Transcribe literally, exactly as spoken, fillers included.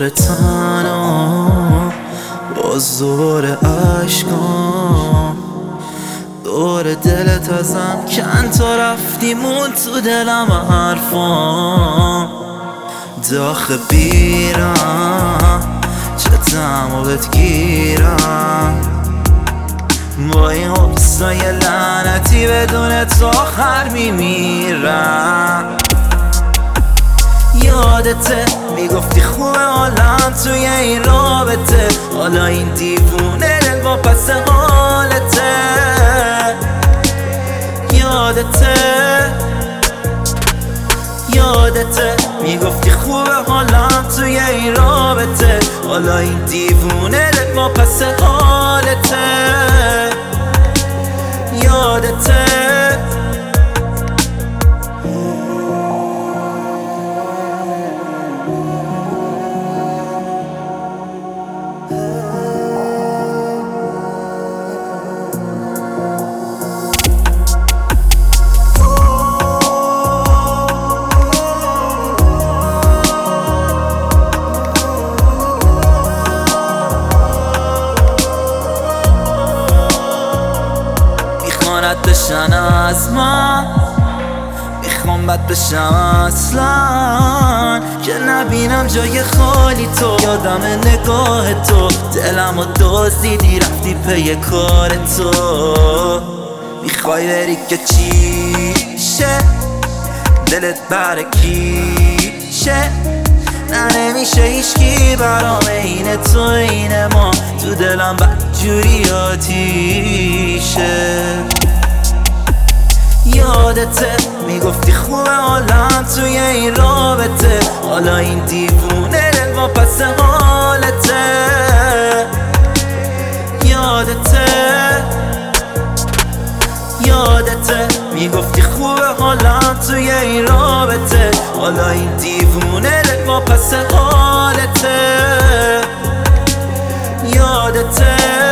دوباره تنها، باز دوباره عشقام، دوباره دلت ازم کن تا رفتی مون تو دلم حرفام. داخل بیرم چه تمو بهت گیرم، با این حبسای لعنتی بدون تو آخر میمیرم. یادته میگفتی خوبه حالم توی این رابطه، حالا این دیوونه دل با پس حالته. یادته یادته میگفتی خوبه حالم توی این رابطه، حالا این دیوونه دل با پس حالته. یادته رد بشن از من، میخوام بد بشم اصلا، که نبینم جای خالی تو. یادم نگاه تو، دلمو دزدیدی رفتی پی کار تو. میخوای بری که چیشه دلت بر کیشه، نه نمیشه هیچکی برام اینه تو اینه ما، تو دلم بدجوری آتیشه. یادته میگفتی خوبه حالم توی این رابطه، حالا این دیوونه دل با پس حالته. یادته یادته میگفتی خوبه حالم توی این رابطه، حالا این دیوونه دل با پس حالته. یادته